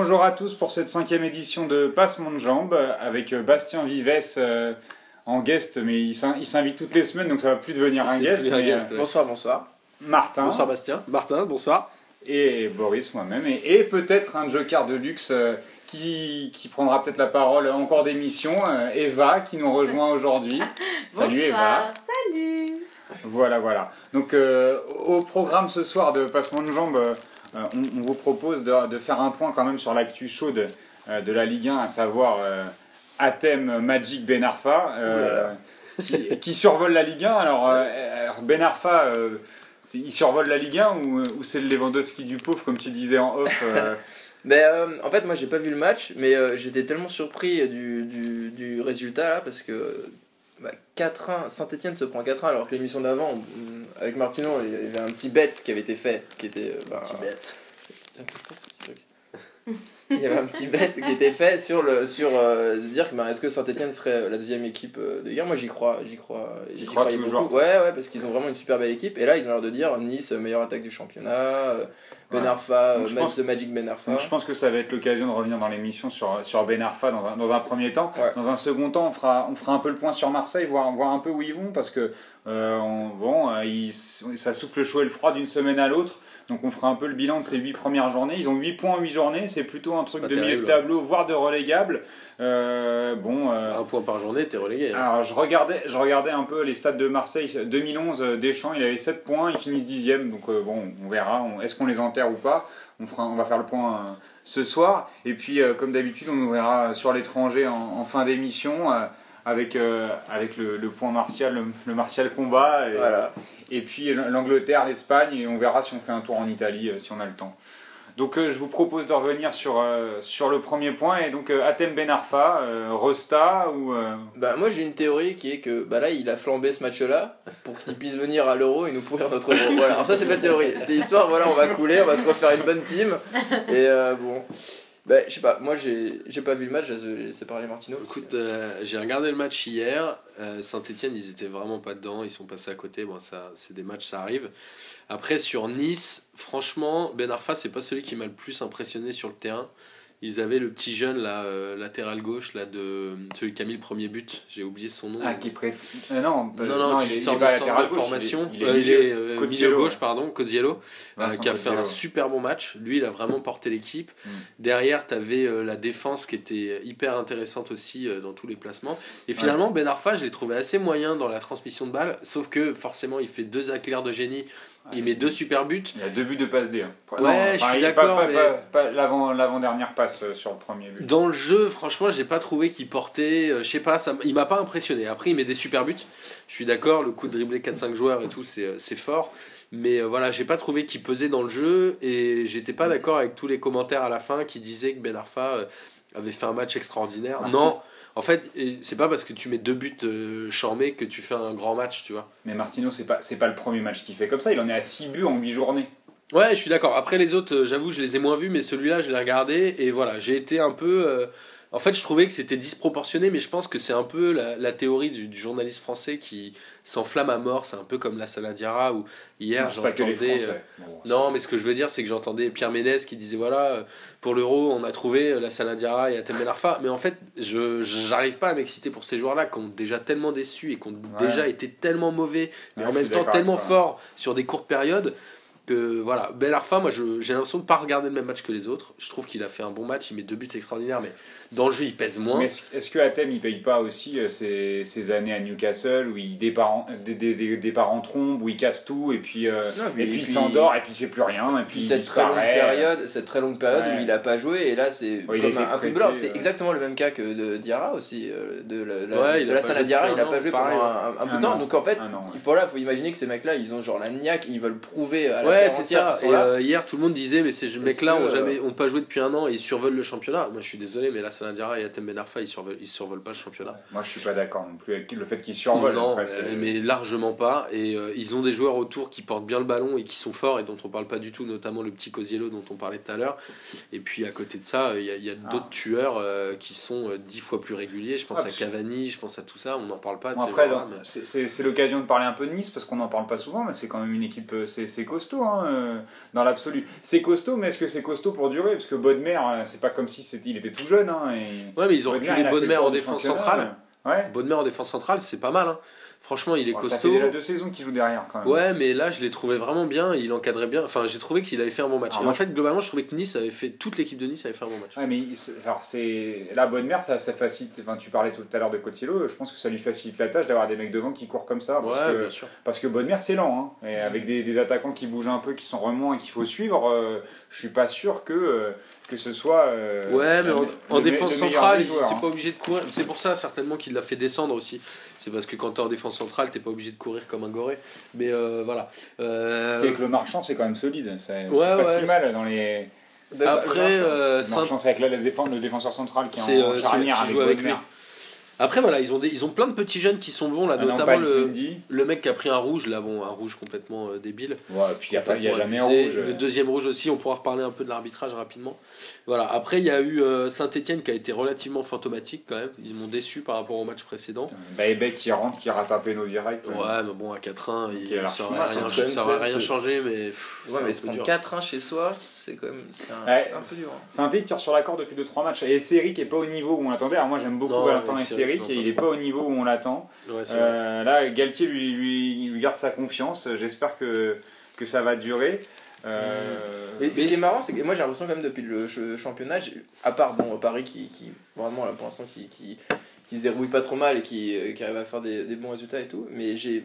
bonjour à tous pour cette 5e édition de Passement de Jambes avec Bastien Vives en guest, mais il s'invite toutes les semaines donc ça va plus devenir un guest. Ouais. Bonsoir. Martin. Bonsoir Bastien. Martin, bonsoir. Et Boris, moi-même. Et peut-être un joker de luxe qui prendra peut-être la parole en cours d'émission, Eva qui nous rejoint aujourd'hui. Salut Eva. Salut. Voilà. Donc au programme ce soir de Passement de Jambes, on vous propose de faire un point quand même sur l'actu chaude de la Ligue 1, à savoir Hatem Magic Ben Arfa qui survole la Ligue 1. Alors Ben Arfa, il survole la Ligue 1 ou c'est le Lewandowski du pauvre comme tu disais en off En fait moi j'ai pas vu le match, mais j'étais tellement surpris du résultat là, parce que 4-1, Saint-Etienne se prend 4-1 alors que l'émission d'avant avec Martino il y avait un petit bet qui avait été fait qui était il y avait un petit bet qui était fait sur de dire que est-ce que Saint-Etienne serait la deuxième équipe de Ligue 1. Moi j'y crois crois toujours beaucoup. Ouais, parce qu'ils ont vraiment une super belle équipe, et là ils ont l'air de dire Nice meilleure attaque du championnat, Ben Arfa, match de Magic Ben Arfa. Donc je pense que ça va être l'occasion de revenir dans l'émission sur Ben Arfa dans un premier temps. Ouais. Dans un second temps, on fera un peu le point sur Marseille, voir un peu où ils vont, parce que ça souffle le chaud et le froid d'une semaine à l'autre. Donc on fera un peu le bilan de ces 8 premières journées. Ils ont 8 points en 8 journées, c'est plutôt un truc de milieu de tableau, voire de relégable. Un point par journée, t'es relégué. Alors je regardais un peu les stats de Marseille 2011, Deschamps il avait 7 points, ils finissent 10e, donc on verra, est-ce qu'on les enterre ou pas, on va faire le point ce soir, et puis comme d'habitude on ouvrira sur l'étranger en fin d'émission avec le point martial, le martial combat, et puis l'Angleterre, l'Espagne, et on verra si on fait un tour en Italie si on a le temps. Donc je vous propose de revenir sur le premier point, et donc Hatem Ben Arfa, Resta ou... Moi j'ai une théorie qui est que là il a flambé ce match-là pour qu'il puisse venir à l'Euro et nous pourrir notre Euro. Voilà, alors ça c'est ma théorie, c'est histoire, on va couler, on va se refaire une bonne team, et je sais pas, moi j'ai pas vu le match, j'ai laissé parler Martino. Écoute, j'ai regardé le match hier. Saint-Etienne, ils étaient vraiment pas dedans, ils sont passés à côté. Bon, ça, c'est des matchs, ça arrive. Après, sur Nice, franchement, Ben Arfa, c'est pas celui qui m'a le plus impressionné sur le terrain. Ils avaient le petit jeune là, latéral gauche là, de celui qui a mis le premier but, j'ai oublié son nom. qui prête. Non, il sort de centre de formation. Il est milieu gauche, Codziello, qui a fait un super bon match. Lui, il a vraiment porté l'équipe. Derrière, tu avais la défense qui était hyper intéressante aussi dans tous les placements. Et finalement, Ben Arfa, je l'ai trouvé assez moyen dans la transmission de balles, sauf que forcément, il fait 2 éclairs de génie. Il met 2 super buts. Il y a 2 buts de passe D. Je suis d'accord. Pas l'avant-dernière passe sur le premier but. Dans le jeu, franchement, j'ai pas trouvé qu'il portait. Je sais pas, il m'a pas impressionné. Après, il met des super buts. Je suis d'accord, le coup de dribbler 4-5 joueurs et tout, c'est fort. Mais j'ai pas trouvé qu'il pesait dans le jeu. Et j'étais pas d'accord avec tous les commentaires à la fin qui disaient que Ben Arfa avait fait un match extraordinaire. Non. En fait, c'est pas parce que tu mets 2 buts charmés que tu fais un grand match, tu vois. Mais Martino, c'est pas le premier match qu'il fait comme ça, il en est à 6 buts en 8 journées. Ouais, je suis d'accord. Après les autres, j'avoue, je les ai moins vus, mais celui-là, je l'ai regardé, et voilà, j'ai été un peu... En fait, je trouvais que c'était disproportionné, mais je pense que c'est un peu la théorie du journaliste français qui s'enflamme à mort. C'est un peu comme la Saladiara, où hier j'entendais... Non, mais ce que je veux dire, c'est que j'entendais Pierre Ménès qui disait, voilà, pour l'Euro, on a trouvé la Saladiara et Hatem Ben Arfa. Mais en fait, j'arrive pas à m'exciter pour ces joueurs-là qui ont déjà tellement déçu et qui ont déjà été tellement mauvais, mais en même temps tellement forts sur des courtes périodes. Voilà, Ben Arfa, moi j'ai l'impression de pas regarder le même match que les autres. Je trouve qu'il a fait un bon match, il met 2 buts extraordinaires, mais dans le jeu il pèse moins. Mais est-ce que Hatem il paye pas aussi ces années à Newcastle où il départ en trombe, où il casse tout, et puis il s'endort, et puis il fait plus rien, et puis il disparaît. Cette très longue période où il a pas joué, et là c'est comme un footballeur. C'est exactement le même cas que de Diarra aussi, de la Saladiara, il a pas joué pendant un bout de temps. Donc en fait, il faut imaginer que ces mecs-là, ils ont genre la niaque, ils veulent prouver à la c'est ça. Et hier tout le monde disait mais ces mecs-là ont pas joué depuis un an et ils survolent le championnat. Moi je suis désolé, mais là Saladiara et Hatem Ben Arfa ils survolent pas le championnat. Moi je suis pas d'accord non plus avec le fait qu'ils survolent. Non, mais largement pas. Et ils ont des joueurs autour qui portent bien le ballon et qui sont forts et dont on parle pas du tout, notamment le petit Coziello dont on parlait tout à l'heure. Et puis à côté de ça, il y a d'autres tueurs qui sont 10 fois plus réguliers. Je pense à Cavani, je pense à tout ça. On n'en parle pas de ces après, joueurs-là, c'est l'occasion de parler un peu de Nice parce qu'on n'en parle pas souvent, mais c'est quand même une équipe, c'est costaud. hein, dans l'absolu. C'est costaud, mais est-ce que c'est costaud pour durer? Parce que Bodmer, c'est pas comme si il était tout jeune. Hein, Ouais, mais ils ont reculé Bodmer en défense centrale. Ouais. Bodmer en défense centrale, c'est pas mal. Hein. Franchement, il est costaud. Ça fait déjà 2 saisons qu'il joue derrière quand même. Ouais, mais là, je l'ai trouvé vraiment bien. Il encadrait bien. Enfin, j'ai trouvé qu'il avait fait un bon match. Alors, et en fait, globalement, je trouvais que toute l'équipe de Nice avait fait un bon match. Ouais, mais là, Bodmer, ça facilite. Enfin, tu parlais tout à l'heure de Cotillo. Je pense que ça lui facilite la tâche d'avoir des mecs devant qui courent comme ça. Bien sûr. Parce que Bodmer, c'est lent. Hein, et avec des attaquants qui bougent un peu, qui sont remonts et qu'il faut suivre, je suis pas sûr que ce soit. Ouais, mais en défense centrale, t'es hein. pas obligé de courir. C'est pour ça, certainement, qu'il l'a fait descendre aussi. C'est parce que quand t'es en défense centrale, t'es pas obligé de courir comme un goré. Mais voilà. Parce qu'avec le Marchand, c'est quand même solide. C'est Ouais, pas si mal dans les. Après, le Marchand, c'est avec le défenseur central qui est en charnière avec Bodmer. Après voilà, ils ont plein de petits jeunes qui sont bons là, notamment le mec qui a pris un rouge là, bon un rouge complètement débile. Ouais, puis il y a jamais un rouge. Le deuxième rouge aussi, on pourra reparler un peu de l'arbitrage rapidement. Voilà, après il y a eu Saint-Etienne qui a été relativement fantomatique quand même, ils m'ont déçu par rapport au match précédent. Baebek qui rentre, qui rate un péno direct. Ouais, mais bon à 4-1, ça aurait aurait rien changé mais ouais, mais se prendre 4-1 chez soi, c'est quand même un peu dur. Saint-Etienne tire sur la corde depuis 2-3 matchs et Esseri qui est pas au niveau où on l'attendait. Alors moi j'aime beaucoup Valentin Esseri et il est pas au niveau où on l'attend. Ouais, là Galtier lui garde sa confiance, j'espère que ça va durer. Mais ce qui est marrant, c'est que moi j'ai l'impression quand même depuis le championnat, à part Paris qui vraiment là pour l'instant qui se dérouille pas trop mal et qui arrive à faire des bons résultats et tout, mais je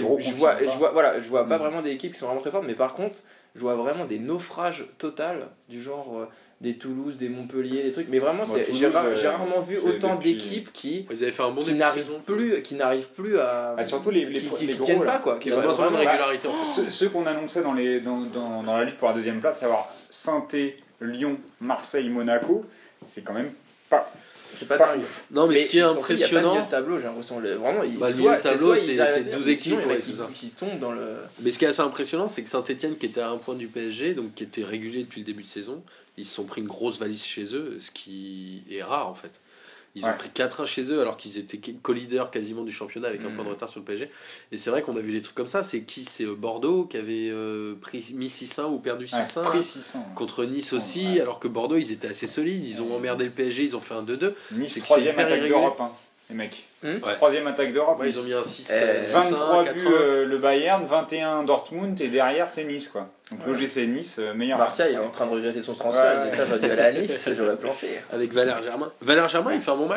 vois pas vraiment des équipes qui sont vraiment très fortes, mais par contre je vois vraiment des naufrages totals du genre des Toulouse, des Montpellier, des trucs, mais vraiment j'ai rarement vu autant d'équipes qui ils avaient fait un bon n'arrivent plus à surtout les qui gros, tiennent là. pas quoi, il y a besoin de régularité en fait. Ceux qu'on annonçait dans la lutte pour la deuxième place, savoir Saint-Étienne, Lyon, Marseille, Monaco, c'est quand même pas. C'est pas dingue. Non, mais ce qui est impressionnant. Il y a pas de milieu de tableau, j'ai l'impression. Vraiment, le milieu de tableau, c'est 12 équipes qui tombent dans le. Mais ce qui est assez impressionnant, c'est que Saint-Etienne, qui était à un point du PSG, donc qui était régulier depuis le début de saison, ils se sont pris une grosse valise chez eux, ce qui est rare en fait. Ils ont pris 4-1 chez eux alors qu'ils étaient co-leaders quasiment du championnat avec un point de retard sur le PSG. Et c'est vrai qu'on a vu des trucs comme ça. C'est Bordeaux qui avait mis 6-1 ou perdu 6-1 contre Nice aussi, alors que Bordeaux ils étaient assez solides. Ils ont emmerdé le PSG, ils ont fait un 2-2. Nice, 3e attaque d'Europe, hein, les mecs. 3e attaque d'Europe. Ils ont mis un 6 23 buts le Bayern, 21 Dortmund et derrière c'est Nice quoi. Donc l'OGC Nice, meilleur. Martial il est en train de regretter son transfert, il disait j'aurais dû aller à Nice, j'aurais planté. Avec Valère Germain. Valère Germain il fait un bon match.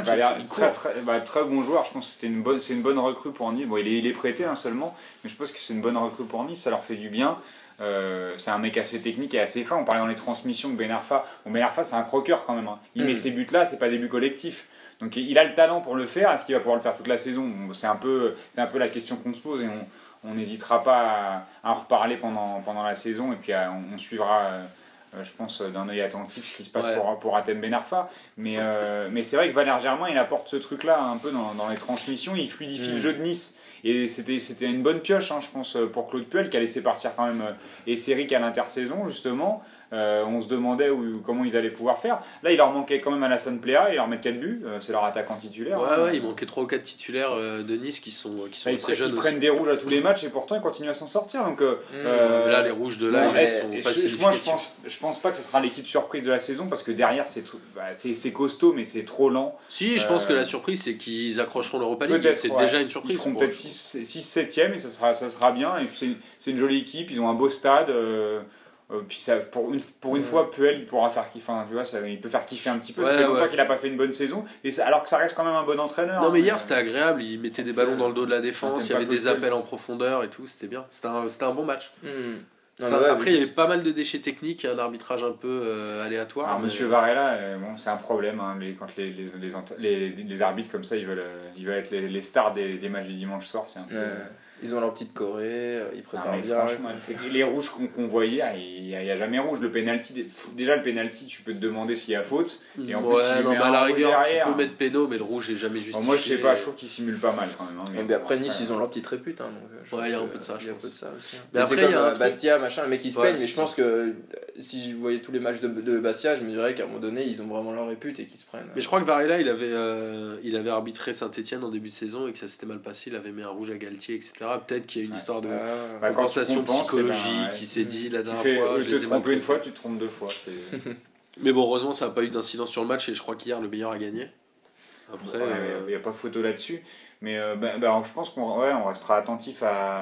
Très bon joueur, je pense que c'est une bonne recrue pour Nice. Bon, il est prêté seulement, mais je pense que c'est une bonne recrue pour Nice, ça leur fait du bien. C'est un mec assez technique et assez fin. On parlait dans les transmissions de Ben Arfa. Bon, Ben Arfa c'est un croqueur quand même. Hein. Il met ses buts là, c'est pas des buts collectifs. Donc il a le talent pour le faire. Est-ce qu'il va pouvoir le faire toute la saison? C'est un peu la question qu'on se pose et on n'hésitera pas à en reparler pendant la saison et puis on suivra, je pense, d'un œil attentif ce qui se passe pour Hatem Ben Arfa. Mais c'est vrai que Valère Germain il apporte ce truc-là un peu dans les transmissions. Il fluidifie le jeu de Nice. Et c'était une bonne pioche, hein, je pense, pour Claude Puel qui a laissé partir quand même Esseric à l'intersaison justement. On se demandait comment ils allaient pouvoir faire. Là, il leur manquait quand même Alassane Plea, ils leur mettent 4 buts, c'est leur attaquant titulaire. Il manquait 3 ou 4 titulaires de Nice qui sont assez jeunes aussi. Ils prennent des rouges à tous les matchs et pourtant ils continuent à s'en sortir. Donc, là, les rouges de là, ils sont pas significatifs. Moi, je pense pas que ce sera l'équipe surprise de la saison parce que derrière, c'est costaud, mais c'est trop lent. Si, je pense que la surprise, c'est qu'ils accrocheront l'Europa League. C'est déjà une surprise. Ils seront peut-être 6-7e et ça sera bien. Et c'est une jolie équipe, ils ont un beau stade. Puis ça, pour une fois, Puel il pourra faire kiffer, tu vois, il peut faire kiffer un petit peu. Ça fait longtemps qu'il n'a pas fait une bonne saison, alors que ça reste quand même un bon entraîneur. Non, mais hier c'était agréable, il mettait des ballons dans le dos de la défense, il y avait des appels en profondeur et tout, c'était bien. C'était un bon match. Après, il y avait pas mal de déchets techniques et un arbitrage un peu aléatoire. Alors, Monsieur Varela, c'est un problème quand les arbitres comme ça, ils veulent être les stars des matchs du dimanche soir, c'est un peu. Ils ont leur petite Corée, ils préparent bien. Franchement, les rouges qu'on voyait, il n'y a jamais rouge. Le penalty, déjà le penalty, tu peux te demander s'il y a faute. Et en plus, à la rigueur, tu peux mettre péno, mais le rouge n'est jamais justifié. Moi, je sais pas, je trouve qu'ils simulent pas mal quand même. Mais après, Nice, ils ont leur petite répute. Il y a un peu de ça, je pense. Mais après, il y a Bastia, machin, le mec il se peigne, mais je pense que si je voyais tous les matchs de Bastia, je me dirais qu'à un moment donné, ils ont vraiment leur répute et qu'ils se prennent. Mais je crois que Varela, il avait arbitré Saint-Etienne en début de saison et que ça s'était mal passé, il avait mis un rouge à Galtier, etc. Peut-être qu'il y a une histoire de Bah, quand tu compensation compenses, psychologique eh ben, qui s'est dit la Tu dernière fais, fois. je Je te les ai mal trompe une pris. fois, tu te trompes deux fois. Mais bon, heureusement, ça n'a pas eu d'incidence sur le match et je crois qu'hier, le meilleur a gagné. Après, Il n'y a pas photo là-dessus. Mais je pense on restera attentif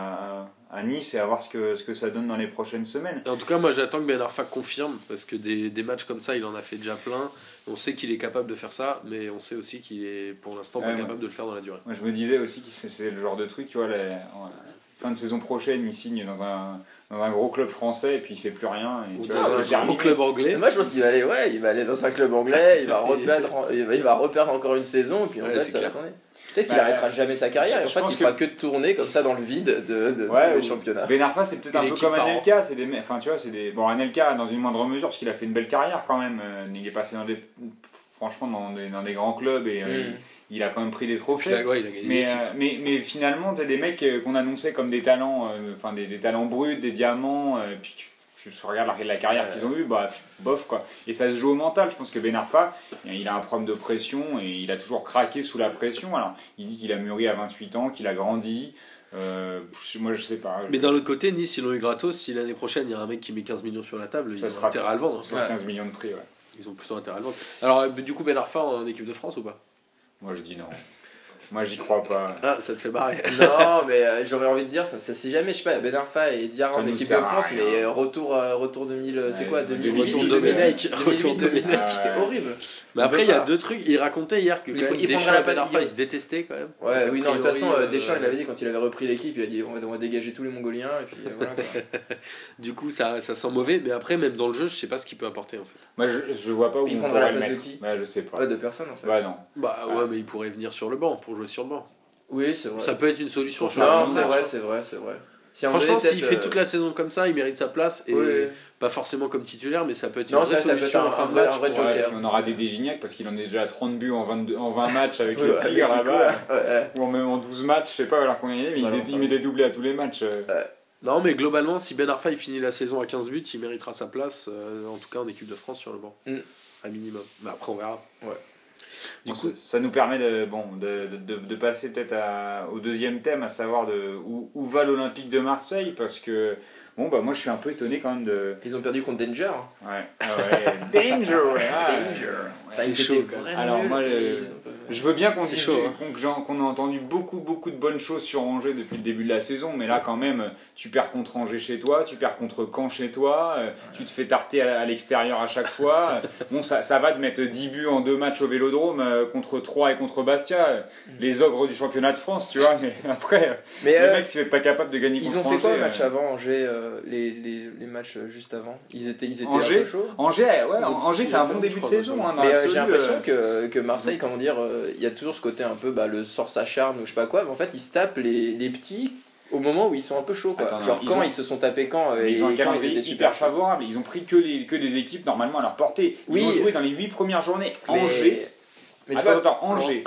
à Nice et à voir ce que ça donne dans les prochaines semaines. en tout cas, moi j'attends que Ben Arfa confirme parce que des matchs comme ça, il en a fait déjà plein. On sait qu'il est capable de faire ça, mais on sait aussi qu'il est pour l'instant pas capable de le faire dans la durée. Moi, je me disais aussi que c'est le genre de truc, tu vois, fin de saison prochaine, il signe dans un gros club français et puis il fait plus rien. Et, Ou tu vois, dans c'est un gros terminé. club anglais. Moi je pense qu'il va aller dans un club anglais, il va reperdre encore une saison, et puis en Ouais, fait c'est ça va clair. tourner. Peut-être qu'il arrêtera jamais sa carrière, et en je fait pense il fera que de tourner comme ça dans le vide de tous les championnats. Ben Arfa, c'est peut-être Et un peu l'équipe comme par an. Anelka, enfin tu vois, bon, Anelka dans une moindre mesure parce qu'il a fait une belle carrière quand même. Il est passé franchement dans des grands clubs et il a quand même pris des trophées. Il a gagné des titres. Mais finalement, t'as des mecs qu'on annonçait comme des talents, des talents bruts, des diamants, puis tu regardes la carrière qu'ils ont eue, bof quoi. Et ça se joue au mental. Je pense que Ben Arfa, il a un problème de pression et il a toujours craqué sous la pression. Alors, il dit qu'il a mûri à 28 ans, qu'il a grandi. Moi je sais pas. Mais d'un autre côté, Nice, ils l'ont eu gratos. Si l'année prochaine, il y a un mec qui met 15 millions sur la table, ils ont intérêt à le vendre. 15 millions de prix, ouais. Ils ont plutôt intérêt à le vendre. Alors, du coup, Ben Arfa en équipe de France ou pas? Moi je dis non. Moi j'y crois pas. Ah, ça te fait barrer. Non, mais j'aurais envie de dire, ça si jamais, je sais pas, Ben Arfa et Diarra Ça en nous équipe de sert à France, rien. mais retour 2000, c'est quoi, 2008, retour 2009, Retour 2009, c'est horrible. Mais après, il y a deux trucs. Il racontait hier que quand même il Deschamps prendra et Ben la Arfa, balle. ils se détestaient quand même. Ouais, oui, non, de toute façon, priori, Deschamps, il avait dit quand il avait repris l'équipe, il a dit on va dégager tous les Mongoliens, et puis voilà quoi. Du coup, ça sent mauvais. Mais après, même dans le jeu, je sais pas ce qu'il peut apporter en fait. Moi je vois pas où Il on prendra pourrait la le place de mettre. qui Ouais, je sais pas. Ouais, de personne en fait. Bah non. Bah ouais, mais il pourrait venir sur le banc pour jouer sur le banc. Oui, c'est vrai. Ça peut être une solution sur la fin Non, de c'est match. vrai, c'est vrai, c'est vrai. Si à un moment Franchement, donné, s'il peut-être, fait toute la saison comme ça, il mérite sa place et oui. pas forcément comme titulaire, mais ça peut être une Non, vraie ça peut être solution en fin de un match. vrai pour- joker. On aura des Gignac parce qu'il en est déjà à 30 buts en 20 matchs avec Oui, le ouais, Tigre Mexico, là-bas. ouais. Ou même en 12 matchs, je sais pas alors combien il est, mais Voilà, il met des doublés à tous les matchs. Non, mais globalement, si Ben Arfa il finit la saison à 15 buts, il méritera sa place, en tout cas en équipe de France sur le banc. À minimum. Mais après, on verra. Ouais. Du coup, ça nous permet de passer peut-être au deuxième thème, à savoir où va l'Olympique de Marseille, parce que moi je suis un peu étonné quand même de. Ils ont perdu contre Danger. Ouais. Danger, ouais. Enfin, ils chaud, étaient quand même. vraiment Alors, nuls, moi, et ils ont pas- Je veux bien qu'on C'est dise chaud, qu'on a entendu beaucoup de bonnes choses sur Angers depuis le début de la saison, mais là quand même, tu perds contre Angers chez toi, tu perds contre Caen chez toi, tu te fais tarter à l'extérieur à chaque fois. Bon, ça va de mettre 10 buts en 2 matchs au Vélodrome contre 3 et contre Bastia, les ogres du championnat de France, tu vois, mais après, Mais le mec s'il n'est pas capable de gagner ils contre ont fait Angers. quoi le match avant Angers, les matchs juste avant? Ils étaient Angers, un peu chauds. Angers fait un bon je début de crois, saison. Hein, dans Mais l'absolu, j'ai l'impression que Marseille, comment dire, il y a toujours ce côté un peu le sort s'acharne ou je sais pas quoi, mais en fait ils se tapent les petits au moment où ils sont un peu chauds quoi. Attends, Genre quand ils se sont tapés quand ils ont un et quand ils calendrier étaient hyper super chauds. favorable. Ils ont pris que des équipes normalement à leur portée. Ils Oui. ont joué dans les 8 premières journées Mais- Angers. mais tu vois, Attends, Angers,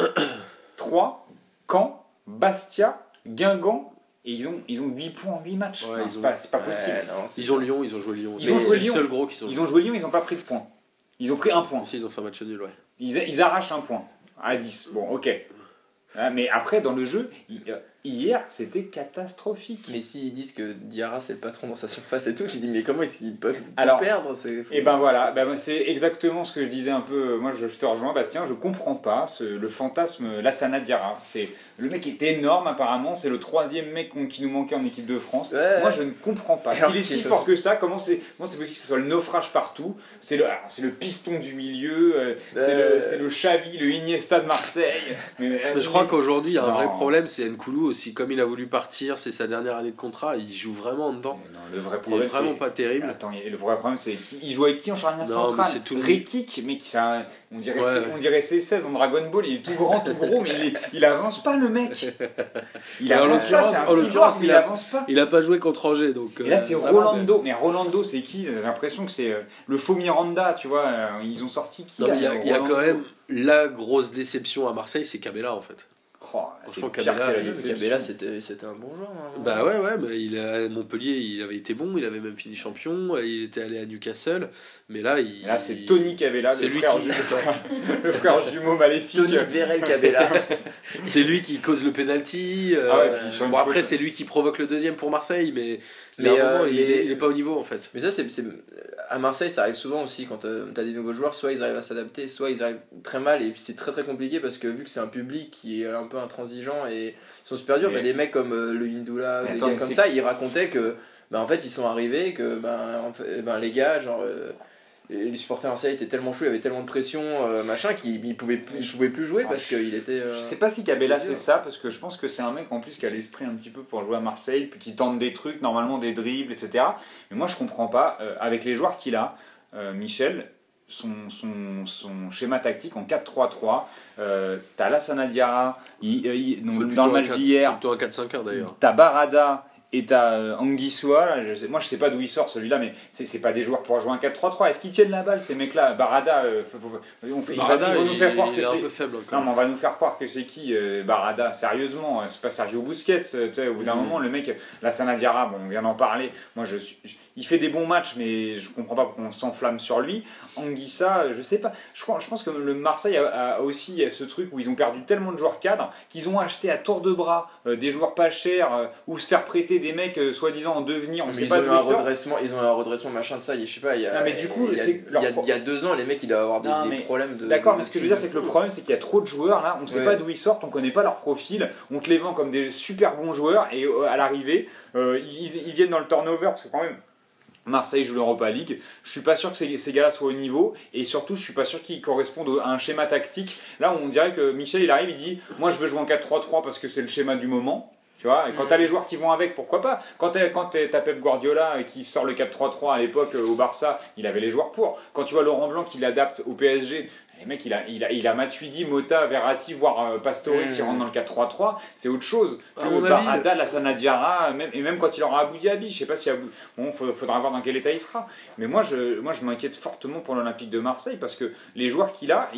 3, Caen, Bastia, Guingamp. Et ils ont 8 points en 8 matchs. Ouais, Non, ils ont- c'est pas possible. Ouais, non, c'est Ils ont Lyon, ils ont joué Lyon. Ils ont C'est joué le Lyon. seul gros qu'ils ont Ils ont joué Lyon, ils n'ont pas pris de points. Ils ont pris un point. Si, ils ont fait un match nul, ouais. Ils arrachent un point à 10. Bon, ok. Mais après, dans le jeu, hier, c'était catastrophique. Mais s'ils disent que Diarra c'est le patron dans sa surface et tout, tu dis mais comment est-ce qu'ils peuvent Alors, tout perdre? C'est fou. Et ben voilà, c'est exactement ce que je disais un peu. Moi, je te rejoins, Bastien. Je comprends pas le fantasme Lassana Diarra. Le mec est énorme, apparemment. C'est le 3e mec qui nous manquait en équipe de France. Ouais. Moi, je ne comprends pas. Alors, S'il est si c'est fort que ça, comment c'est possible que ce soit le naufrage partout? C'est le piston du milieu. C'est le Xavi, le Iniesta de Marseille. Mais je crois qu'aujourd'hui, il y a un Non. vrai problème, c'est Nkoulou aussi. Comme il a voulu partir, c'est sa dernière année de contrat, il joue vraiment en dedans. Non, le vrai Il problème, est vraiment pas terrible. Attends, le vrai problème, c'est qu'il joue avec qui en charnière Non, centrale? mais c'est tout le- Rekik, mais on dirait, Ouais. on dirait C16 en Dragon Ball. Il est tout grand, tout gros, mais il avance pas, le mec. Il Et en avance pas, l'occurrence- c'est un en cyborg, l'occurrence, mais il avance pas. Il a pas joué contre Angers, donc. Et là, c'est ça va, Rolando. Mais Rolando, c'est qui? J'ai l'impression que c'est le faux Miranda, tu vois. Ils ont sorti qui? Non, mais il y a Rolando. quand même la grosse déception à Marseille, c'est Cabella en fait. C'est Franchement, pire Cabella, que la il- déception. Cabella, c'était un bon joueur. Hein. Bah ouais, mais à Montpellier, il avait été bon, il avait même fini champion, il était allé à Newcastle, mais là, Et là, c'est Tony Cabella, c'est le lui frère, qui- le frère jumeau maléfique. Tony Vérel Cabella. c'est lui qui cause le penalty. Ah ouais, puis sur une bon, après, faute. c'est lui qui provoque le deuxième pour Marseille, mais Mais, à un moment, il mais- est pas au niveau en fait. Mais ça, à Marseille, ça arrive souvent aussi quand t'as des nouveaux joueurs, soit ils arrivent à s'adapter, soit ils arrivent très mal, et puis c'est très très compliqué parce que vu que c'est un public qui est un peu intransigeant et ils sont super durs, Mais- des mecs comme le Hindula, Mais des attends, gars mais comme c'est- ça, ils racontaient que en fait ils sont arrivés, que les gars, genre. Les supporters Marseille étaient tellement chauds, il y avait tellement de pression, machin, qu'ils pouvaient plus jouer parce qu'il était. Je sais pas si Cabella c'est c'est dur. ça, parce que je pense que c'est un mec en plus qui a l'esprit un petit peu pour jouer à Marseille, puis qui tente des trucs, normalement des dribbles, etc. Mais moi je comprends pas, avec les joueurs qu'il a, Michel, son schéma tactique en 4-3-3, t'as Lassana Diarra, donc, dans le match C'est d'hier, plutôt un 4-5-1 d'ailleurs. t'as Barada et t'as Anguissua, là, moi je sais pas d'où il sort celui-là, mais c'est pas des joueurs pour jouer un 4-3-3. Est-ce qu'ils tiennent la balle ces mecs-là? Barada, il Barada, va nous faire croire il que est un c'est. peu faible Non, encore. mais on va nous faire croire que c'est qui Barada, sérieusement, c'est pas Sergio Busquets, tu sais, au bout d'un moment, le mec, la Sanadiara, bon, on vient d'en parler, moi il fait des bons matchs, mais je comprends pas pourquoi on s'enflamme sur lui. Anguissa, je sais pas, je pense que le Marseille a aussi ce truc où ils ont perdu tellement de joueurs cadres qu'ils ont acheté à tour de bras des joueurs pas chers ou se faire prêter des mecs soi-disant en devenir, on Mais sait ils pas ont eu d'où un ils sortent. redressement, ils ont eu un redressement machin de ça, je sais pas, il y a, Non, mais du coup, il y a- c'est il y a 2 ans, les mecs ils doivent avoir Non, des mais problèmes de. D'accord, de mais ce que je veux dire, c'est que le problème, c'est qu'il y a trop de joueurs là, on ne sait Ouais. pas d'où ils sortent, on connaît pas leur profil, on te les vend comme des super bons joueurs et à l'arrivée, ils viennent dans le turnover parce que quand même. Marseille joue l'Europa League. Je suis pas sûr que ces gars-là soient au niveau et surtout je suis pas sûr qu'ils correspondent à un schéma tactique. Là, on dirait que Michel il arrive, il dit moi je veux jouer en 4-3-3 parce que c'est le schéma du moment. Tu vois, et quand t'as les joueurs qui vont avec, pourquoi pas? Quand t'as Pep Guardiola qui sort le 4-3-3 à l'époque au Barça, il avait les joueurs pour. Quand tu vois Laurent Blanc qui l'adapte au PSG, les mecs, il a Matuidi, Mota, Verratti, voire Pastore qui rentrent dans le 4-3-3, c'est autre chose. À mon Barada, Lassana Diarra, et même quand il aura Abou Diaby, je sais pas si bon, faudra voir dans quel état il sera. Mais moi je m'inquiète fortement pour l'Olympique de Marseille parce que les joueurs qu'il a,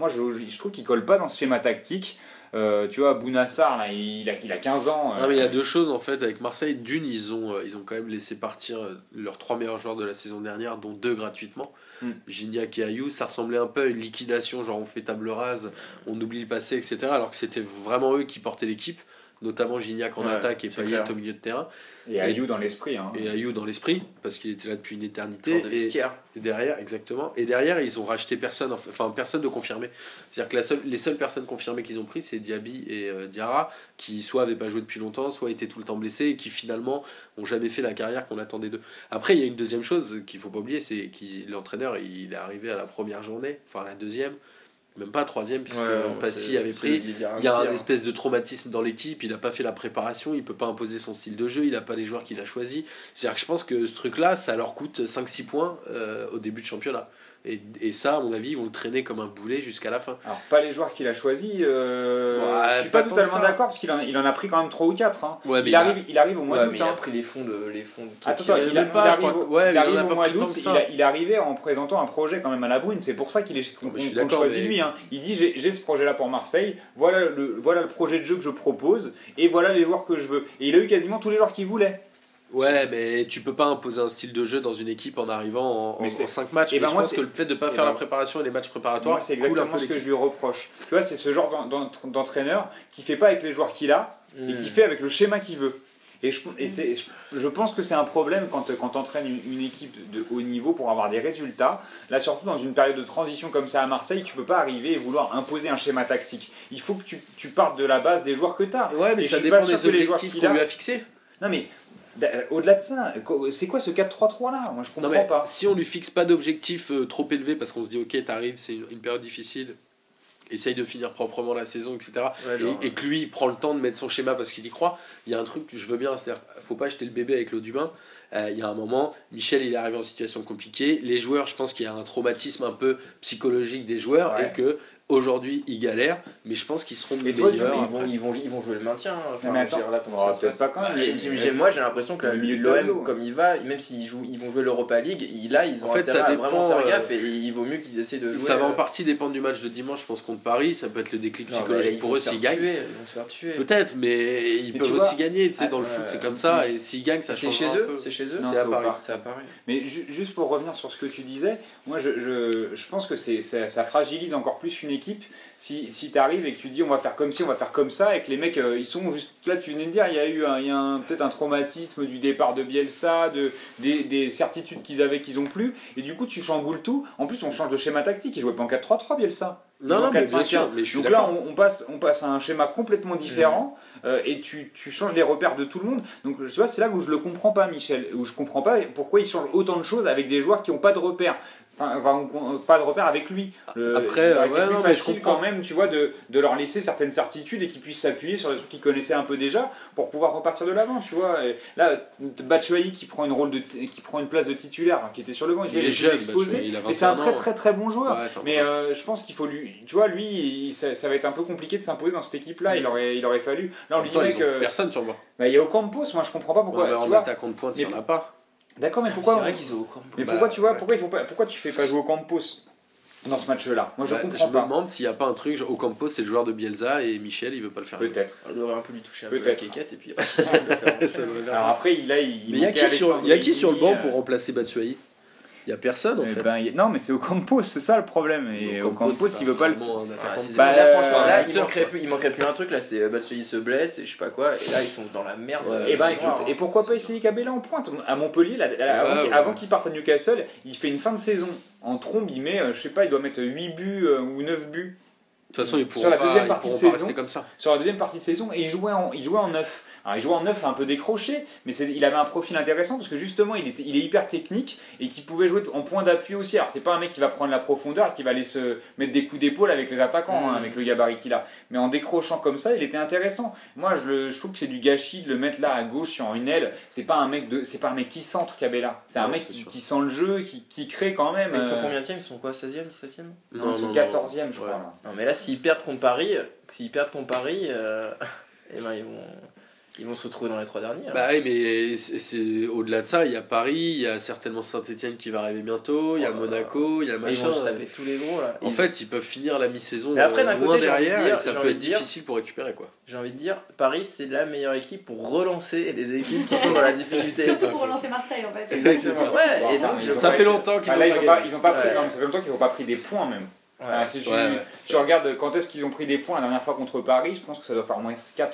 je trouve qu'ils collent pas dans ce schéma tactique. Tu vois, Bounassar, là, il a 15 ans. Non, mais il y a deux choses en fait avec Marseille. D'une, ils ont quand même laissé partir leurs 3 meilleurs joueurs de la saison dernière, dont 2 gratuitement. Gignac et Ayou, ça ressemblait un peu à une liquidation, genre on fait table rase, on oublie le passé, etc. Alors que c'était vraiment eux qui portaient l'équipe, notamment Gignac en attaque et Payet au milieu de terrain. Et Ayou dans l'esprit. Hein. Et Ayou dans l'esprit, parce qu'il était là depuis une éternité. Fort de vestiaire. Et derrière, exactement. Et derrière, ils ont racheté personne, enfin personne de confirmé. C'est-à-dire que les seules personnes confirmées qu'ils ont prises, c'est Diaby et Diarra, qui soit n'avaient pas joué depuis longtemps, soit étaient tout le temps blessés et qui finalement n'ont jamais fait la carrière qu'on attendait d'eux. Après, il y a une deuxième chose qu'il faut pas oublier, c'est que l'entraîneur, il est arrivé à la première journée, enfin à la deuxième, même pas à la troisième, puisque Passy avait pris. Il y a un espèce de traumatisme dans l'équipe, il n'a pas fait la préparation, il peut pas imposer son style de jeu, il n'a pas les joueurs qu'il a choisis. C'est-à-dire que je pense que ce truc-là, ça leur coûte 5-6 points au début de championnat. Et ça, à mon avis, ils vont le traîner comme un boulet jusqu'à la fin. Alors, pas les joueurs qu'il a choisis, je suis pas totalement d'accord parce qu'il en a pris quand même 3 ou 4. Hein. Ouais, mais il arrive au mois d'août. Mais il a pris les fonds de Attends, trucs. il arrive au mois d'août, il il est arrivé en présentant un projet quand même à la Brune, c'est pour ça qu'on choisit lui. Hein. Il dit j'ai ce projet là pour Marseille, voilà le projet de jeu que je propose et voilà les joueurs que je veux. Et il a eu quasiment tous les joueurs qu'il voulait. Ouais, mais tu peux pas imposer un style de jeu dans une équipe en arrivant en 5 matchs. Et je pense que le fait de pas faire la préparation et les matchs préparatoires, moi, c'est exactement ce que je lui reproche. Tu vois, c'est ce genre d'entraîneur qui fait pas avec les joueurs qu'il a et qui fait avec le schéma qu'il veut. Et je pense que c'est un problème quand tu entraînes une équipe de haut niveau pour avoir des résultats. Là, surtout dans une période de transition comme ça à Marseille, tu peux pas arriver et vouloir imposer un schéma tactique. Il faut que tu partes de la base des joueurs que tu as. Ouais, mais ça dépend des objectifs qu'on lui a fixés. Non, mais au-delà de ça, c'est quoi ce 4-3-3 là? Moi je comprends pas. Si on lui fixe pas d'objectif trop élevé parce qu'on se dit ok t'arrives, c'est une période difficile, essaye de finir proprement la saison, etc. Et que lui il prend le temps de mettre son schéma parce qu'il y croit, il y a un truc que je veux bien, c'est-à-dire faut pas jeter le bébé avec l'eau du bain. Il y a un moment, Michel il est arrivé en situation compliquée. Les joueurs, je pense qu'il y a un traumatisme un peu psychologique des joueurs et que aujourd'hui ils galèrent, mais je pense qu'ils seront meilleurs. Ils vont jouer le maintien. Enfin, mais attends, là, comment ça se passe pas quand même. Moi j'ai l'impression que l'OM, comme il va, même s'ils vont jouer l'Europa League, là ils ont intérêt à vraiment faire gaffe et il vaut mieux qu'ils essaient de jouer. Ça va en partie dépendre du match de dimanche, je pense, contre Paris. Ça peut être le déclic psychologique pour eux s'ils gagnent. Ils vont se faire tuer. Peut-être, mais ils peuvent aussi gagner. Tu sais, dans le foot, c'est comme ça. Et s'ils gagnent, ça change un peu. C'est chez eux. Non, c'est à Paris. Mais juste pour revenir sur ce que tu disais, moi je pense que ça fragilise encore plus une équipe si tu arrives et que tu dis on va faire comme ci, on va faire comme ça, et que les mecs ils sont juste là, tu venais de dire, il y a eu peut-être un traumatisme du départ de Bielsa, des certitudes qu'ils avaient qu'ils ont plus, et du coup tu chamboules tout. En plus on change de schéma tactique, ils jouaient pas en 4-3-3 Bielsa. Non, mais bien sûr, mais je suis donc là on passe à un schéma complètement différent. Et tu changes les repères de tout le monde. Donc tu vois, c'est là où je le comprends pas, Michel, où je comprends pas pourquoi il change autant de choses avec des joueurs qui n'ont pas de repères. Enfin, pas de repères avec lui. Après, plus facile quand même, tu vois, de leur laisser certaines certitudes et qu'ils puissent s'appuyer sur des trucs qu'ils connaissaient un peu déjà pour pouvoir repartir de l'avant, tu vois. Et là, Batshuayi qui prend une place de titulaire, qui était sur le banc, il est jeune, exposé, et c'est un très très bon joueur. Ouais, mais je pense qu'il faut lui, tu vois, lui, ça va être un peu compliqué de s'imposer dans cette équipe-là. Il aurait fallu. Là, on lui dit que personne sur le banc. Il y a Ocampos, moi je comprends pas pourquoi. En attaquant de pointe, il n'y en a pas. D'accord, mais pourquoi? C'est vrai qu'ils ont Ocampos. Mais pourquoi tu vois, pourquoi tu fais pas jouer Ocampos dans ce match-là? Moi je comprends pas. Je me demande s'il n'y a pas un truc. Ocampos c'est le joueur de Bielsa et Michel il veut pas le faire. Peut-être. On devrait un peu lui toucher un peu la quéquette et puis. Alors après il mais il y a qui sur le banc pour remplacer Batshuayi? Il n'y a personne en fait. Non, mais c'est Ocampos, c'est ça le problème. Et Ocampos, il veut pas le. Là, il manquerait plus un truc. Là, c'est Batshuayi se blesse et je sais pas quoi. Et là, ils sont dans la merde. Et pourquoi pas essayer Cabella en pointe? À Montpellier, avant qu'il parte à Newcastle, il fait une fin de saison en trombe. Il met, je sais pas, il doit mettre 8 buts ou 9 buts. De toute façon, ils pourront pas rester comme ça. Sur la deuxième partie de saison, et il jouait en 9. Alors, il jouait en 9 un peu décroché, mais il avait un profil intéressant parce que justement il est hyper technique et qu'il pouvait jouer en point d'appui aussi. Alors c'est pas un mec qui va prendre la profondeur et qui va aller se mettre des coups d'épaule avec les attaquants, avec le gabarit qu'il a. Mais en décrochant comme ça, il était intéressant. Moi je trouve que c'est du gâchis de le mettre là à gauche sur une aile. C'est pas un mec qui centre Cabella. C'est un mec qui sent le jeu, qui crée quand même. Ils sont combienième? Ils sont quoi, 16e, 17e? Non, ils sont 14e je crois. Non mais là s'ils perdent contre Paris, eh ben ils vont se retrouver dans les 3 derniers. Bah oui, mais c'est au-delà de ça, il y a Paris, il y a certainement Saint-Etienne qui va arriver bientôt, il y a Monaco, il y a machin. Ils vont se taper tous les gros là. En fait, ils peuvent finir la mi-saison loin derrière et ça peut être difficile pour récupérer quoi. J'ai envie de dire, Paris c'est la meilleure équipe pour relancer les équipes qui sont dans la difficulté. Surtout pour relancer Marseille en fait. Exactement. Ouais, et donc, ça fait longtemps qu'ils ont pas pris. Ça fait longtemps qu'ils n'ont pas pris des points même. Si tu regardes quand est-ce qu'ils ont pris des points la dernière fois contre Paris, je pense que ça doit faire au moins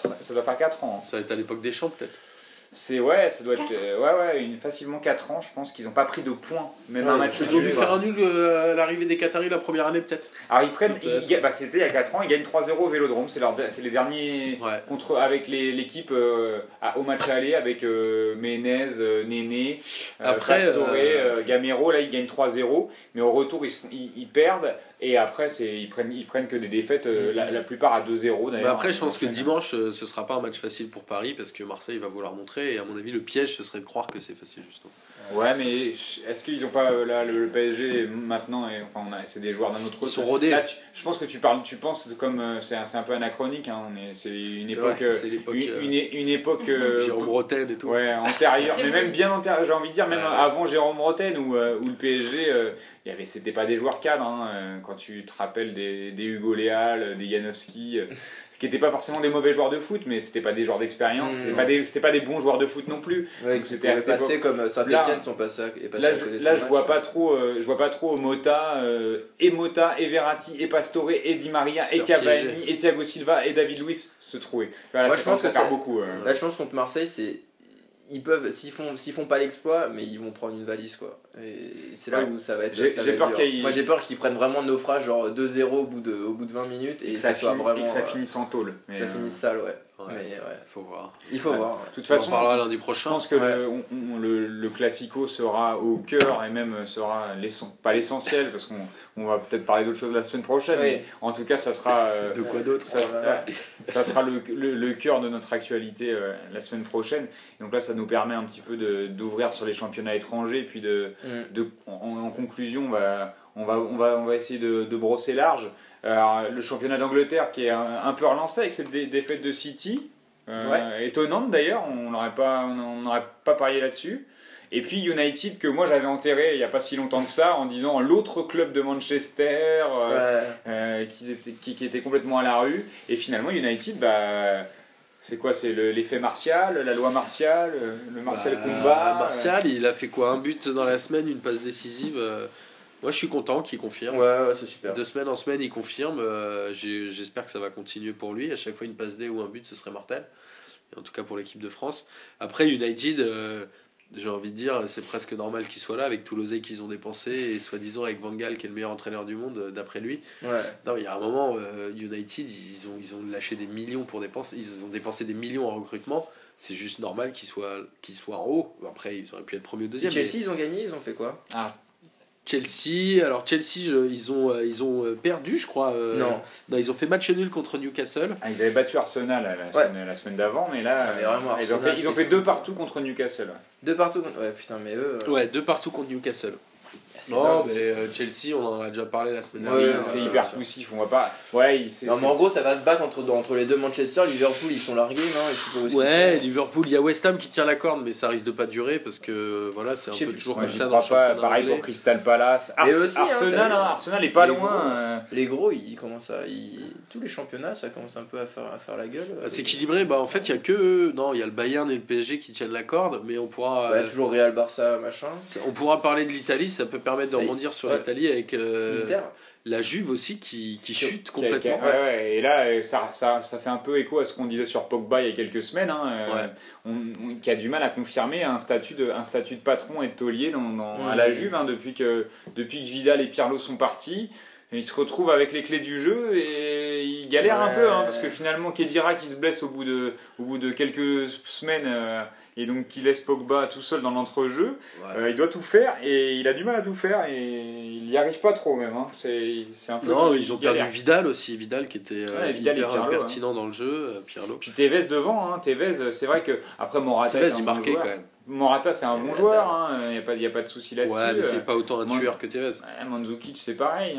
4 ans. Ça va être à l'époque des Champs peut-être. Ça doit être facilement 4 ans, je pense qu'ils n'ont pas pris de points, même un match. Ils ont dû faire un nul à l'arrivée des Qataris la première année peut-être. Alors c'était il y a 4 ans, ils gagnent 3-0 au Vélodrome, c'est les derniers avec l'équipe au match aller avec Menez, Néné, Pastore, Gamero, là ils gagnent 3-0, mais au retour ils perdent. Et après, ils prennent que des défaites, la plupart à 2-0 d'ailleurs. Mais après, je pense que dimanche, ce sera pas un match facile pour Paris parce que Marseille va vouloir montrer. Et à mon avis, le piège, ce serait de croire que c'est facile, justement. Ouais, mais est-ce qu'ils n'ont pas là le PSG maintenant c'est des joueurs d'un autre. Ils sont rodés. Là, je pense que tu penses comme c'est un peu anachronique. C'est une époque, une époque. Jérôme Roten et tout. Ouais, antérieure, mais même bien antérieure. J'ai envie de dire même avant Jérôme Roten où le PSG. C'était pas des joueurs cadres quand tu te rappelles des Hugo Léal, des Janowski, qui n'étaient pas forcément des mauvais joueurs de foot, mais c'était pas des joueurs d'expérience, c'était pas des bons joueurs de foot non plus. Ouais, donc c'était passé comme Saint-Etienne sont passés à côté. Là je vois pas trop Mota, et Verratti, et Pastore, et Di Maria, et Cavani, et Thiago Silva, et David Luiz se trouver. Là, je pense que ça perd beaucoup. Là je pense contre Marseille ils peuvent, s'ils font pas l'exploit, mais ils vont prendre une valise quoi. Et c'est là où ça va être. Moi j'ai peur qu'ils prennent vraiment le naufrage, genre 2-0 au bout de 20 minutes et que ça soit vraiment. Et que ça finisse en tôle. Ça finisse sale, ouais. Mais ouais, faut voir. il faut voir. De toute On en façon, parlera lundi je prochain. pense que le Classico sera au cœur et même sera pas l'essentiel parce qu'on va peut-être parler d'autres choses la semaine prochaine. Oui. Mais en tout cas, ça sera De quoi d'autre ça sera le cœur de notre actualité la semaine prochaine. Et donc là, ça nous permet un petit peu d'ouvrir sur les championnats étrangers. Et puis en conclusion, on va essayer de brosser large. Alors, le championnat d'Angleterre qui est un peu relancé avec cette défaite de City. Étonnante d'ailleurs, on n'aurait pas parié là-dessus. Et puis United que moi j'avais enterré il n'y a pas si longtemps que ça en disant l'autre club de Manchester qui était complètement à la rue. Et finalement United, c'est quoi? C'est l'effet Martial, la loi Martial, le Martial combat. Martial, il a fait quoi? Un but dans la semaine, une passe décisive. Moi je suis content qu'il confirme. Ouais, c'est super. De semaine en semaine, il confirme. J'espère que ça va continuer pour lui. À chaque fois, une passe D ou un but, ce serait mortel. Et en tout cas pour l'équipe de France. Après, United, j'ai envie de dire, c'est presque normal qu'il soit là avec tout l'oseille qu'ils ont dépensé et soi-disant avec Van Gaal qui est le meilleur entraîneur du monde, d'après lui. Ouais. Non, il y a un moment, United, ils ont lâché des millions pour dépenser. Ils ont dépensé des millions en recrutement. C'est juste normal qu'ils soient en haut. Après, ils auraient pu être premier ou deuxième. Chelsea, ils ont gagné, ils ont fait quoi? Chelsea, ils ont perdu, je crois. Non, ils ont fait match nul contre Newcastle. Ils avaient battu Arsenal la semaine d'avant, mais là, ils ont fait 2 partout contre Newcastle. 2 partout. Ouais, putain, mais eux. Ouais, 2 partout contre Newcastle. C'est Non, dingue. mais Chelsea, on en a déjà parlé la semaine Ouais, dernière. C'est ouais, hyper ouais. poussif, on va pas. Ouais, Non, mais en gros, ça va se battre entre les deux Manchester. Liverpool, ils sont largués, non? Je sais pas où est-ce Ouais, qu'ils sont. Liverpool, il y a West Ham qui tient la corde, mais ça risque de pas durer parce que voilà, c'est un Je sais peu plus. toujours Moi, comme j'y ça dans crois le pas. championnat Pareil anglais. pour Crystal Palace. Mais aussi, Arsenal, t'as vu, Arsenal est pas les loin. Les gros, ils commencent tous les championnats, ça commence un peu à faire la gueule. C'est équilibré, en fait, il y a que non, il y a le Bayern et le PSG qui tiennent la corde, mais on pourra Toujours Real, Barça, machin. on pourra parler de l'Italie, ça peut permettre de rebondir sur l'Italie avec Inter. la Juve aussi qui chute Qui complètement. et là, ça fait un peu écho à ce qu'on disait sur Pogba il y a quelques semaines, qui a du mal à confirmer un statut de patron et de taulier à la Juve, depuis que Vidal et Pirlo sont partis. Et il se retrouve avec les clés du jeu et il galère un peu, parce que finalement Khedira qui se blesse au bout de quelques semaines et donc qui laisse Pogba tout seul dans l'entrejeu, il doit tout faire et il a du mal à tout faire et il n'y arrive pas trop même. C'est un peu. Non, ils ont perdu Vidal aussi, Vidal qui était Vidal hyper et Pirlo, pertinent dans le jeu, Pirlo. Puis Tevez devant, Tevez, c'est vrai que après Morata, Tevez, il marquait quand même. Morata c'est un bon joueur, il n'y a pas de souci là-dessus. Ouais, mais c'est pas autant un tueur que Tevez. Mandzukic c'est pareil.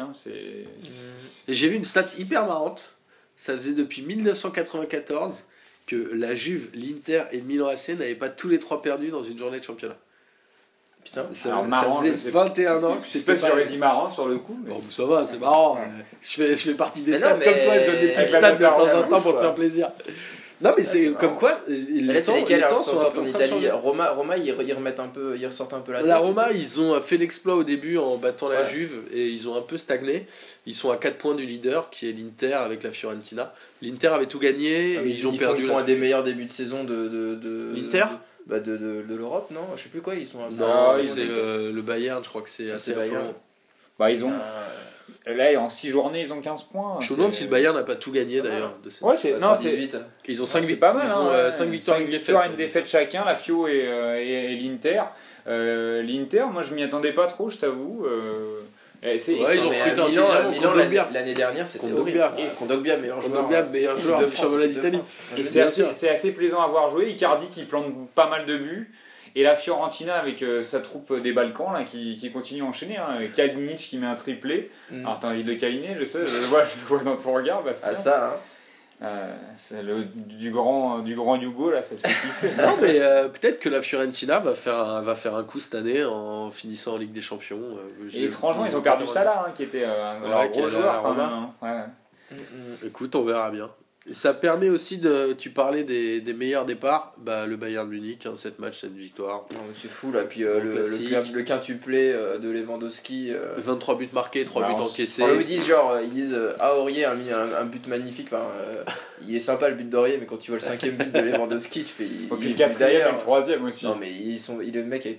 Et j'ai vu une stat hyper marrante. Ça faisait depuis 1994 que la Juve, l'Inter et le Milan AC n'avaient pas tous les 3 perdu dans une journée de championnat. Putain. Ça faisait 21 ans que je sais pas si j'aurais dit marrant sur le coup. Mais... Bon, ça va, c'est marrant. Je fais partie des stats non, comme toi, je donne des petites stats de temps en temps pour te quoi. faire plaisir. Non, mais c'est comme marrant. quoi, Là, c'est lesquels les temps sont sont un peu en en train de Italie. changer. Roma, ils ressortent un peu la tête. La Roma, ils ont fait l'exploit au début en battant la Ouais. Juve et ils ont un peu stagné. Ils sont à 4 points du leader qui est l'Inter avec la Fiorentina. L'Inter avait tout gagné, ils ont perdu. Ils font un des meilleurs débuts de saison de l'Inter de l'Europe, non? Je sais plus quoi, ils sont. Non, c'est le Bayern, je crois que c'est assez Bayern. affolant. Ils ont. Là, en 6 journées, ils ont 15 points. Je me demande si le Bayern n'a pas tout gagné d'ailleurs. De Ouais, c'est 18. Ils ont 5 c'est pas mal. Ils ont 5 victoires et une défaite. Une défaite chacun, la Fio et l'Inter. L'Inter, moi, je m'y attendais pas trop, je t'avoue. Ils ont recruté un Milan, Kondogbia. l'année dernière, c'était Kondogbia. horrible. Kondogbia, meilleur joueur. Kondogbia, meilleur joueur du championnat d'Italie. Et c'est assez plaisant à voir jouer. Icardi qui plante pas mal de buts. Et la Fiorentina avec sa troupe des Balkans là, qui continue à enchaîner. Kalinic qui met un triplé. Alors t'as envie de le câliner, je sais, je le vois dans ton regard, Bastien. Ah, ça, c'est du grand Hugo là, ça te fait kiffer. Non, mais peut-être que la Fiorentina va faire un coup cette année en finissant en Ligue des Champions. Et étrangement, ils ont perdu Salah, qui était un gros joueur quand même. Écoute, on verra bien. Et ça permet aussi tu parlais des meilleurs départs, le Bayern Munich, 7 matchs, 7 victoires. non, mais c'est fou là. Puis le quintuplé de Lewandowski. 23 buts marqués, 3 buts encaissés. Ils disent Aurier a mis un but magnifique. Il est sympa le but d'Aurier, mais quand tu vois le 5e but de Lewandowski, tu fais. Et puis le 4e et le 3e aussi. Non, mais le mec a été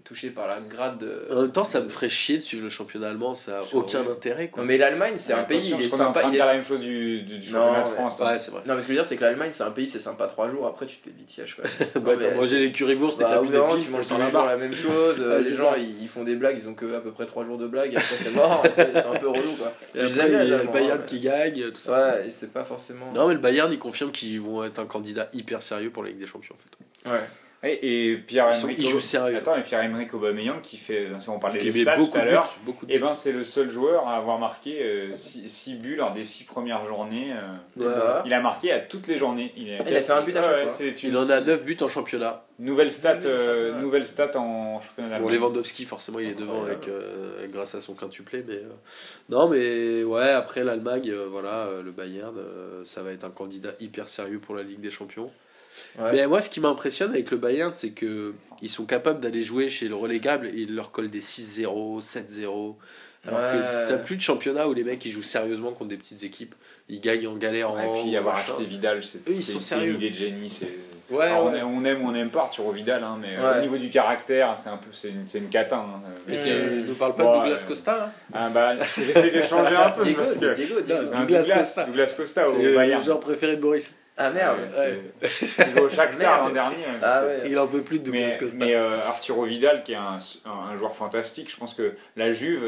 touché par la grade. En même temps, ça me ferait chier de suivre le championnat allemand, ça a aucun intérêt, quoi. Non, mais l'Allemagne, c'est un pays, il est On est en train sympa. de dire la même chose du championnat de France. Ouais, c'est vrai. Non, mais ce que je veux dire, c'est que l'Allemagne, c'est un pays, c'est sympa 3 jours, après tu te fais vitiage quoi. Bah, t'as mangé les currywurst et t'as bu des tu pils, manges c'est tous dans les la jours barre. la même chose, Ouais, les c'est gens ça. ils font des blagues, ils ont que à peu près 3 jours de blagues, et après c'est mort, c'est un peu relou quoi. Et Je les après, aime bien, il y les a le Allemands, Bayern mais- qui gagne, tout ça. Ouais, et c'est pas forcément. Non, mais le Bayern, il confirme qu'ils vont être un candidat hyper sérieux pour la Ligue des Champions, en fait. Ouais. Et Pierre-Emerick Ils jouent sérieux. Attends, et Pierre-Emerick Aubameyang qui fait, si on parlait Qui des met stats beaucoup tout à de buts, l'heure, beaucoup de et buts. ben c'est le seul joueur à avoir marqué 6 buts lors des 6 premières journées. Ouais. Bah, Il a marqué à toutes les journées. Il a fait un but à chaque fois. c'est Il en a 9 buts en championnat. Nouvelle stat, buts en championnat. nouvelle stat en championnat Bon, d'Allemagne. Lewandowski, forcément, il est devant Incroyable. grâce à son quintuplé. Mais, non, mais ouais, après l'Allemagne, le Bayern, ça va être un candidat hyper sérieux pour la Ligue des Champions. Ouais. Mais moi, ce qui m'impressionne avec le Bayern, c'est que ils sont capables d'aller jouer chez le relégable et ils leur collent des 6-0, 7-0. Alors Ouais. que t'as plus de championnat où les mecs ils jouent sérieusement contre des petites équipes. Ils gagnent en galère Ouais, et puis avoir acheté Vidal, c'est Eux, ils sont c'est sérieux. une idée de génie. Ouais, Alors, ouais. on aime ou on n'aime pas Arturo Vidal, hein, mais Ouais. au niveau du caractère, c'est une cata. Hein. Mais Mmh. tu ne parles pas Bon, de Douglas Costa là Ah, bah, j'essaie de changer un peu. Diego, parce que- Diego. Un Douglas Costa. Douglas Costa au C'est le Bayern. joueur préféré de Boris. Ah merde. Il va au Shakhtar Merde. l'an dernier. Ah c'est- ouais. Il en peut plus de Douglas Mais, Costa. Arturo Vidal, qui est un joueur fantastique, je pense que la Juve,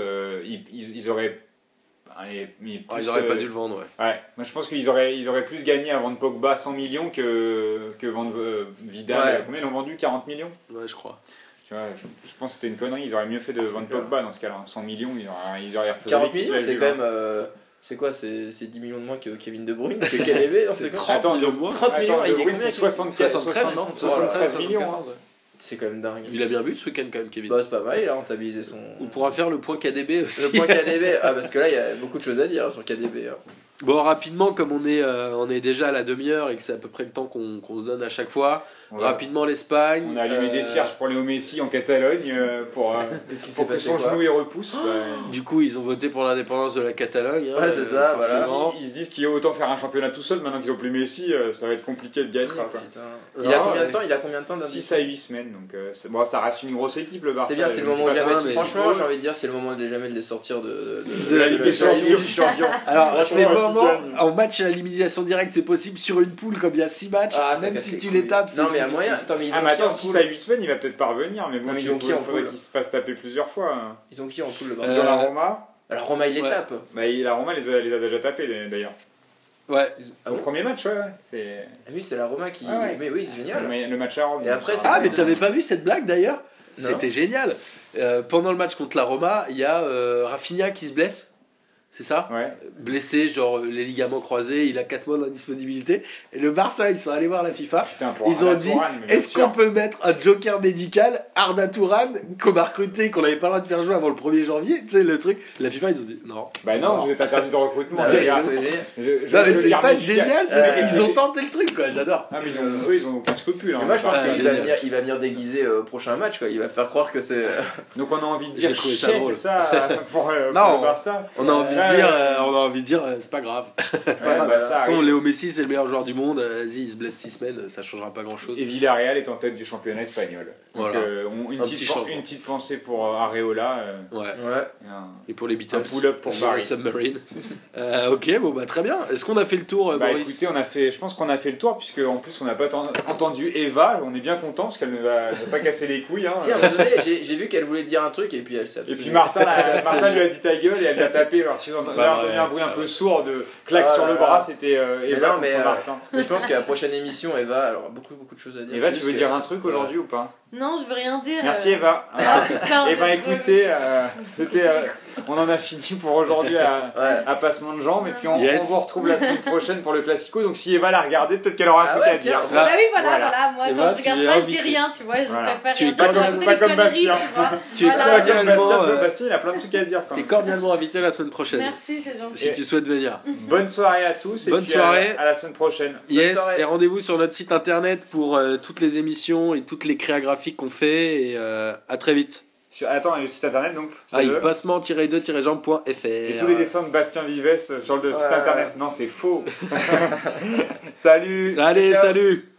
ils auraient. Allez, Ils plus, auraient pas dû le vendre, ouais. Ouais, moi je pense qu'ils auraient plus gagné à vendre Pogba 100 millions que vendre Vidal. Ouais. Combien ils l'ont vendu 40 millions? Ouais, je crois. Tu vois, je pense que c'était une connerie. Ils auraient mieux fait de vendre clair. Pogba dans ce cas-là. 100 millions, ils auraient refait 40 l'équipe, millions, la c'est Juve, quand hein. même. C'est quoi, c'est 10 millions de moins que Kevin De Bruyne, que KDB dans C'est ces cas 30 Attends, millions de moins. 30 millions, Attends, il est De Bruyne, combien c'est 73, 73, non 73 millions. hein. 74, ouais. C'est quand même dingue. Il a bien bu ce week-end quand même, Kevin. Bah, c'est pas mal, il a rentabilisé son. On pourra faire le point KDB aussi. Le point KDB, ah parce que là il y a beaucoup de choses à dire sur KDB. hein. Bon, rapidement, comme on est déjà à la demi-heure et que c'est à peu près le temps qu'on se donne à chaque fois, rapidement l'Espagne. On a allumé des cierges pour Léo Messi en Catalogne pour Qu'est-ce qui s'est pour que passé son quoi genou il repousse. Du coup, ils ont voté pour l'indépendance de la Catalogne. hein, Ouais, c'est ça, voilà. forcément. Ils se disent qu'il y a autant faire un championnat tout seul maintenant qu'ils ont plus Messi, ça va être compliqué de gagner. Ah, quoi. putain. Non, Il a combien de mais- temps Il a combien de temps 6 à 8 semaines, donc bon, ça reste une grosse équipe le Barça. C'est bien, c'est le Ils moment vont où pas jamais. trop être Franchement, physiques. j'ai envie de dire, c'est le moment de jamais de les sortir de la Ligue des Champions. Alors, Franchement, c'est le qui moment, gagne. en match à l'élimination directe, c'est possible sur une poule comme il y a 6 matchs, Ah, ça même casse si les tu couilles. les tapes, c'est Non, mais il y a difficile. moyen. Attends, mais ils ont Ah, mais qui en attends, 6 poule à 8 semaines, il va peut-être pas revenir, mais bon, Non, mais ils il ont qui en faudrait poule qu'il se fasse taper plusieurs fois. hein. Ils ont qui en poule le Euh, Barça Sur la Roma, Alors Roma il les ouais. tape. bah, la Roma les a déjà tapés d'ailleurs. Ouais. Ah Au bon premier match, ouais. C'est Ah oui, c'est la Roma qui. Ah ouais. Mais oui, génial. le match à Rome. Et après, c'est Ah, pas mais les t'avais deux. pas vu cette blague d'ailleurs? Non. C'était génial. Pendant le match contre la Roma, il y a Rafinha qui se blesse. C'est ça? Ouais. Blessé, genre les ligaments croisés, il a 4 mois d'indisponibilité. Et le Barça, ils sont allés voir la FIFA. Putain, pour Ils ont Arda dit, Turan, mais bien est-ce sûr. qu'on peut mettre un joker médical, Arda Turan, qu'on a recruté, qu'on n'avait pas le droit de faire jouer avant le 1er janvier? Tu sais, le truc. La FIFA, ils ont dit, non. Bah c'est non, mort. vous êtes interdit de recrutement. Bah les ouais, gars. c'est génial. Non, mais c'est Joker pas médical. génial, ils ont tenté le truc, quoi, j'adore. Ah, mais ils ont aucun scrupule. hein. Mais moi je pense Ah, qu'il génial. va venir déguisé au prochain match quoi. Il va faire croire que c'est. Donc on a envie de J'ai dire trouvé ça chier, drôle. c'est ça pour Non. le Barça. On a envie Ouais, de dire, ouais. c'est pas grave. Ouais, grave. bah, De ça toute façon, arrive. Léo Messi, c'est le meilleur joueur du monde. Vas-y, il se blesse 6 semaines, ça changera pas grand chose. Et Villarreal est en tête du championnat espagnol. Donc, Voilà. une Un petit changement. petite pensée pour Areola. Ouais. Ouais. Et un- Et pour les Beatles. Un pull-up pour Barry. Submarine. Ok, bon, bah très bien. Est-ce qu'on a fait le tour, Bah Boris? écoutez, je pense qu'on a fait le tour, puisque en plus on n'a pas entendu Eva, on est bien content parce qu'elle ne va pas casser les couilles. Hein. Si à un moment donné j'ai vu qu'elle voulait dire un truc et puis elle s'est. Et puis Martin lui a dit ta gueule et elle l'a tapé. Alors si vous C'est avez pas entendu vrai, un bruit c'est un pas peu vrai. sourd de claque Ah sur le là bras, là. c'était Eva non, contre mais, Martin. Mais je pense qu'à la prochaine émission Eva, alors beaucoup de choses à dire. Eva, tu Juste veux que- dire un truc aujourd'hui ou pas? Non, je veux rien dire. Merci Eva. Putain, Et ben je- écoutez, c'était, on en a fini pour aujourd'hui Ouais. à Passement de Jambes, et puis on Yes. vous retrouve la semaine prochaine pour le Classico. Donc si Eva l'a regardé, peut-être qu'elle aura un Ah truc ouais, à dire. tiens. Bah oui, voilà. Moi, Eva, quand je tu regarde es pas, je dis invitée. rien, tu vois. Je Voilà. préfère Tu es rien dire, pas raconter comme des Bastien. conneries, tu vois. Tu es Voilà. pas Comme Également, Bastien, Bastien, il a plein de trucs à dire quand T'es même. cordialement invité la semaine prochaine. Merci, c'est gentil. Si tu souhaites venir. Bonne soirée à tous et Bonne puis soirée. à la semaine prochaine. Yes, soirée. et rendez-vous sur notre site internet pour toutes les émissions et toutes les créas graphiques qu'on fait. Et à très vite. Attends, le site internet donc c'est le... passement-2-jambes.fr. Et tous les dessins de Bastien Vives sur le site Ouais. internet. Non, c'est faux. Salut. Allez, Ciao. salut!